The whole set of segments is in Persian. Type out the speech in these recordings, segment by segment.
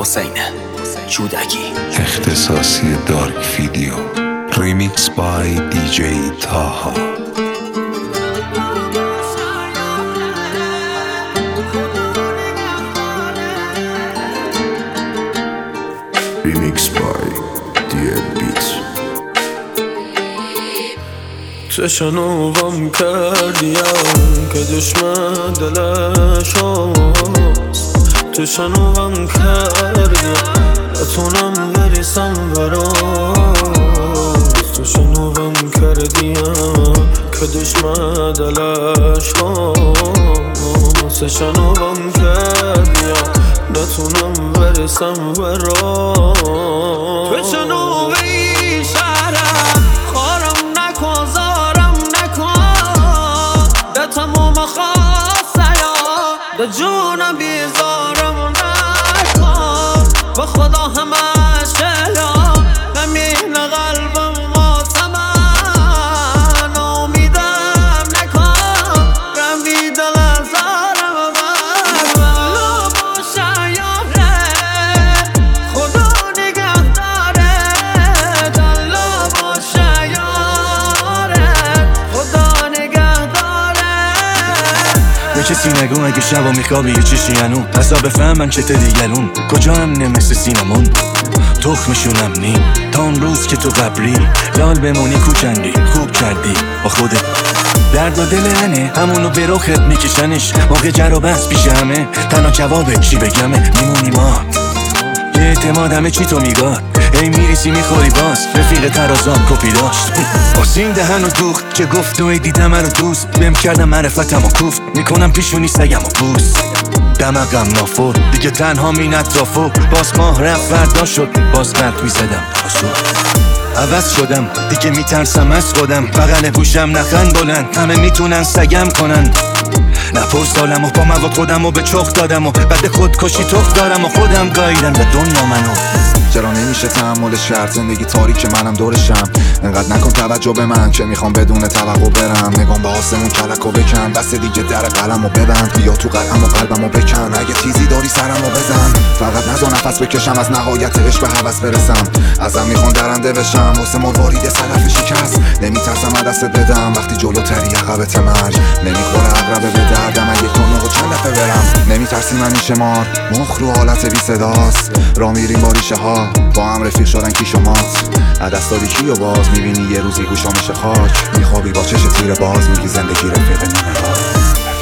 حسین جودکی. اختصاصی دارک ویدیو ریمیکس بای دیجی تاها. ریمیکس بای دیل بیت. تشنوم کردیم که دشمن دلش هست. تشنوم کردیم نتونم برسم براست. تشنوم کردیم که دشمن دلش هست. تشنوم کردیم نتونم برسم براست. تشنوی شهرم خارم نکن زارم نکن. ده تموم خواسته یا ده جونم بیزارم نکن. به خدا همش یا نمین قلبم واسه من. امیدم نکن رمی دل زارم لب و شیاره خدا نگه داره. لب و شیاره خدا نگه داره. به کسی نگو اگه شبا میخوابی یه چیشی هنو بسا بفهمن چه دیگرون کجا هم نمست سینمون. تخمشونم نیم تا اون روز که تو قبری لال بمونی کوچنگی خوب کردی با خودت. درد و دل هنه همونو به رخت میکشنش. موقع جر و بس پیش همه تنها جوابه چی بگمه. میمونی ما یه اعتماد همه چی تو میگاد. ای میریسی میخوری باز رفیق ترازان کپی داشت. آسین دهن و دوخت که گفت و ای دیدم رو دوست. بهم کردم معرفتم و کوفت میکنم پیشونی سگم و بوس. دمقم نافور دیگه تنها مین اطرافو. باز ماه رفت فردا شد باز قلب میزدم پاسو. عوض شدم دیگه میترسم از خودم. بغل گوشم نخند بلند همه میتونن سگم کنن. نپرس سالم و با مواد خودم و به چخ دادم و بعد خودکشی تخ دارم و خودم گاییدم به دنیا منو. چرا نمیشه تحمل شرط زندگی تاریک منم دورشم. انقدر نکن توجه به من که میخوام بدون توقع برم. نگام به آسمون کلکو بکن بس دیگه در قلمو ببند. بیا تو قلم و قلبمو بکن اگه تیزی داری سرمو بزن. فقط نذار نفس بکشم از نهایت عشق به هوس برسم. ازم میخوان درنده بشم واسه مروارید صدف شکست. نمیترسم دست بدم وقتی جلوتری عقبت مرج. نمیخوره عقربه به دردم اگه کنه و چند دفعه برم. نمیترسی من میشه مار مخ رو حالت بی صداست. را میریم با ریشه ها با هم رفیق شدن کی شماست. عدست داری کی و باز میبینی یه روزی گوشا میشه خاک. میخوابی با چش تیر باز میگی زندگی رفیق نیمه باز.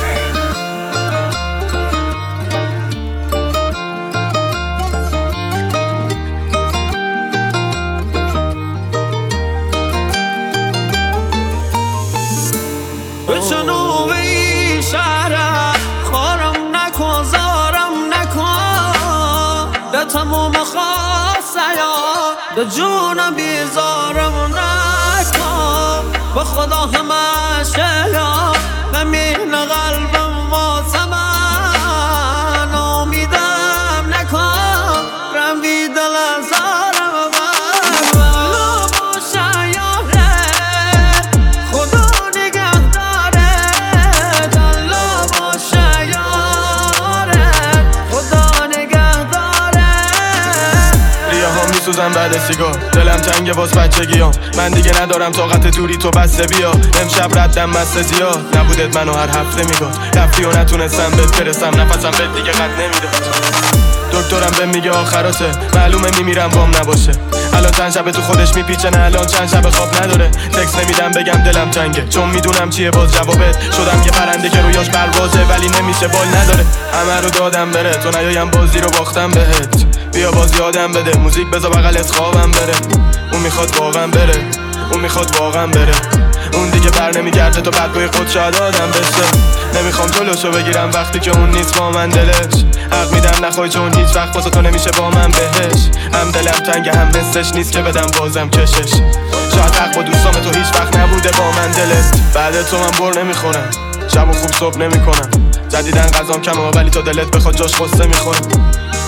بشنوی شهرم خارم نکن زارم نکن. ده تموم خواسته یا ده جونم بیزارم نکن. به خدا همش یا نمین قلبم واسه من. امیدم نکن رمی دل زارم لب و شیاره خدا نگه داره. لب و شیاره خدا نگه داره. ریاها میسوزن بعد سیگار دلم تنگه باز بچگیام. من دیگه ندارم طاقت دوری تو بسته بیا. امشب ردم بسته زیاد نبودت منو هر هفته میگاد. رفتی و نتونستم بهت برسم نفسم بهت دیگه قد نمیداد. دکترم به میگه آخراته معلومه میمیرم وام نباشه. الان چند شب تو خودش میپیچه نه الان چند شب خواب نداره. تکس نمیدم بگم دلم تنگه چون میدونم چیه باز جوابت. شدم یه پرنده که رویاش پروازه ولی نمیشه بال نداره. همه رو دادم بره تو نیایم بازی رو باختم بهت. بیا باز یادم بده موزیک بذار بغلت خوابم بره. اون میخواد واقعا بره اون میخواد واقعا بره. اون دیگه بر نمیگرده تو بعد بای خود شاید آدم بشه. نمیخوام جلوشو بگیرم وقتی که اون نیست با من دلش. حق میدم نخوای چون هیچ وقت واسه تو نمیشه با من بهش. هم دلم تنگه هم مثلش نیست که بدم بازم کشش. شاید حق با دوستام تو هیچ وقت نبوده با من دلت. بعد تو من بر نمیخورم شب و خوب صبح نمیکنم. جدیدن غذام کمه ولی تو دلت بخواد جاش قصه میخورم.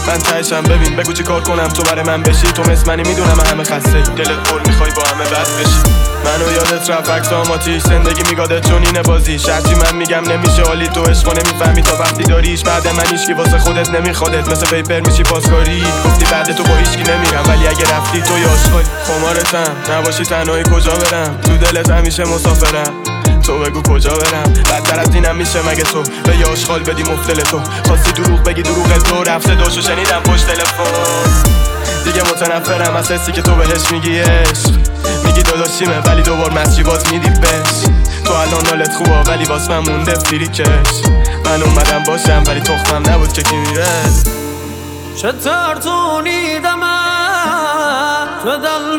من تهشم ببین بگو چی کار کنم تو برای من بشی تو مثل منی میدونم همه خسته دلت پر میخوای با همه بد بشی منو یادت رفت عکس آماتیش زندگی میگادت چون اینه بازی شرطی من میگم نمیشه حالی تو عشقو نمیفهمی تا وقتی داریش بعد من هیچکی واسه خودت نمیخوادت مثل پیپر میشی پاسکاری گفتی بعد تو با هیچکی نمیرم ولی اگه رفتی تو یاشقای خمارتم نباشی تنهایی کجا برم تو دلت همیشه مسافرم تو بگو کجا برم بدتر از اینم میشه مگه تو به یه آشغال بدی مفتل تو خواستی دروغ بگی دروغ تو رفته داشو شنیدم پشت تلفن دیگه متنفرم از حسی که تو بهش میگی عشق میگی داداشیمه ولی دوبار مسجی باز میدی بهش تو الان حالت خوبه ولی واس من مونده فریکش من اومدم باشم ولی تخمم نبود که کی میره چطور تونیدم تو دل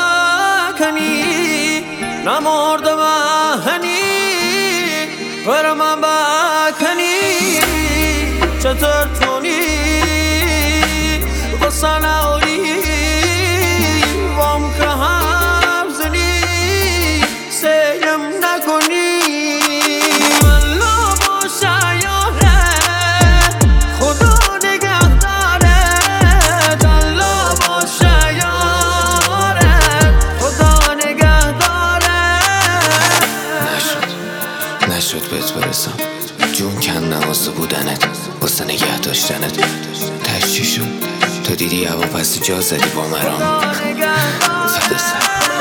بکنی نمرده بهنی برم بکنی چطور تونی بسناوری وام که هم زنی سیم نکنی من لابا شیاره خدا نگه داره دل لابا شیاره خدا نگه داره نشد بهت برسم جون کندم واسه بودنت واسه نگه داشتنت تش چی شد تو دیدی هوا پس جا زدی با مرام فدا سر